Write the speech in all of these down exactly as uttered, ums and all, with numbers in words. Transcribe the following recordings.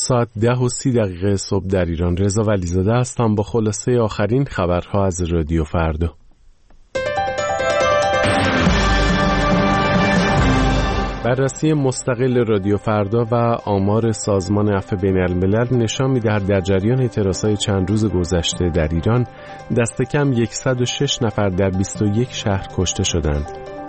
ساعت ده و سی دقیقه صبح در ایران. رضا ولیزاده هستم با خلاصه آخرین خبرها از رادیو فردا. بررسی مستقل رادیو فردا و آمار سازمان عفو بین الملل نشان می‌دهد در جریان اعتراضهای چند روز گذشته در ایران دست کم صد و شش نفر در بیست و یک شهر کشته شدند.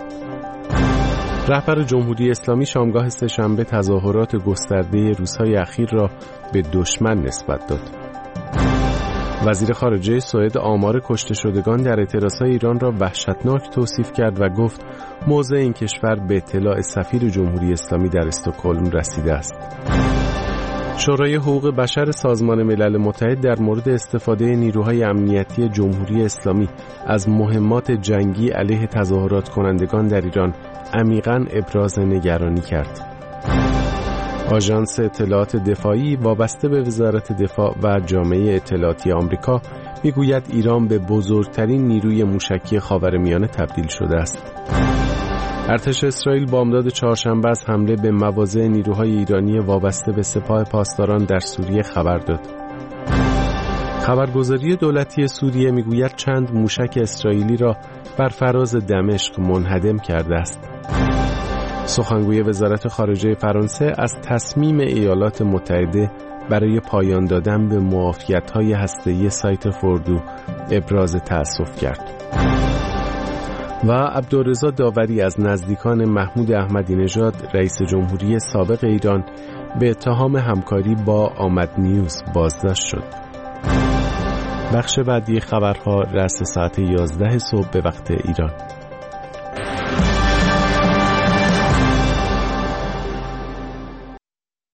رهبر جمهوری اسلامی شامگاه سه‌شنبه تظاهرات گسترده روزهای اخیر را به دشمن نسبت داد. وزیر خارجه سوئد آمار کشته شدگان در اعتراضهای ایران را وحشتناک توصیف کرد و گفت موضع این کشور به اطلاع سفیر جمهوری اسلامی در استکهلم رسیده است. شورای حقوق بشر سازمان ملل متحد در مورد استفاده نیروهای امنیتی جمهوری اسلامی از مهمات جنگی علیه تظاهرات کنندگان در ایران عمیقاً ابراز نگرانی کرد. آژانس اطلاعات دفاعی وابسته به وزارت دفاع و جامعه اطلاعاتی آمریکا میگوید ایران به بزرگترین نیروی موشکی خاورمیانه تبدیل شده است. ارتش اسرائیل بامداد چهارشنبه از حمله به مواضع نیروهای ایرانی وابسته به سپاه پاسداران در سوریه خبر داد. خبرگزاری دولتی سوریه میگوید چند موشک اسرائیلی را بر فراز دمشق منهدم کرده است. سخنگوی وزارت خارجه فرانسه از تصمیم ایالات متحده برای پایان دادن به معافیت‌های هسته‌ای سایت فوردو ابراز تأسف کرد. و عبدالرضا داوری از نزدیکان محمود احمدی نژاد رئیس جمهوری سابق ایران به اتهام همکاری با آمد نیوز بازداشت شد. بخش بعدی خبرها رأس ساعت یازده صبح به وقت ایران.